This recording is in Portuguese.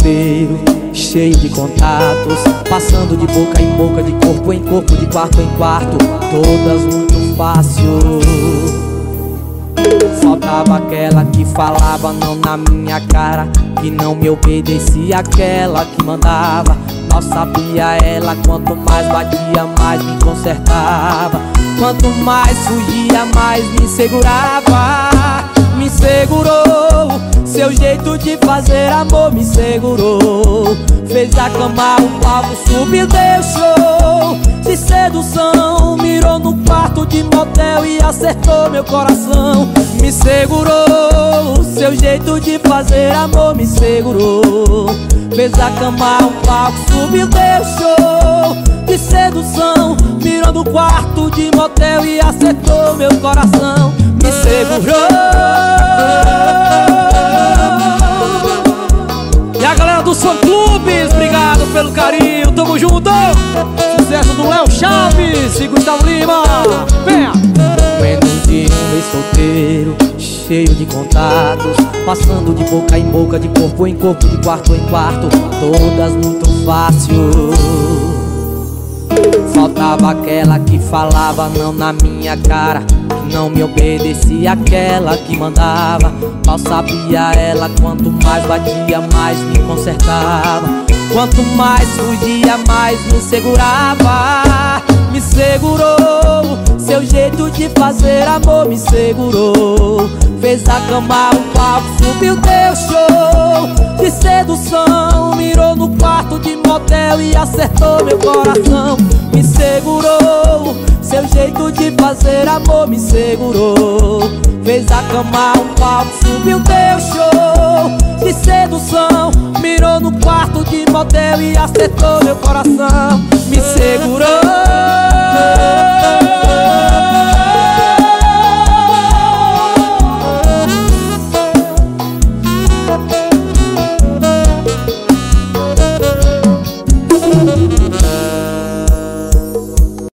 solteiro, cheio de contatos, passando de boca em boca, de corpo em corpo, de quarto em quarto, todas muito fácil. Faltava aquela que falava não na minha cara, que não me obedecia, aquela que mandava. Mal sabia ela, quanto mais batia, mais me consertava. Quanto mais fugia, mais me segurava. Me segurou, seu jeito de fazer amor me segurou. Fez a cama, o palco subiu, deu show de sedução. Mirou no quarto de motel e acertou meu coração. Me segurou, seu jeito de fazer amor me segurou. Fez a cama, o palco subiu, deu show de sedução. Mirou no quarto de motel e acertou meu coração. Me segurou. E a galera dos fã-clubes, obrigado pelo carinho, tamo junto. Sucesso do Léo Chaves e Gustavo Lima. Venha! Menos de um mês solteiro, cheio de contatos, passando de boca em boca, de corpo em corpo, de quarto em quarto, todas muito fácil. Faltava aquela que falava não na minha cara, que não me obedecia, aquela que mandava. Mal sabia ela, quanto mais batia, mais me consertava. Quanto mais fugia, mais me segurava. Me segurou, seu jeito de fazer amor me segurou. Fez a cama, o palco subiu, deu show de sedução. Mirou no quarto de motel e acertou meu coração. Me segurou, seu jeito de fazer amor me segurou. Fez a cama, o palco subiu, deu show de sedução. Mirou no quarto de motel e acertou meu coração. Me segurou.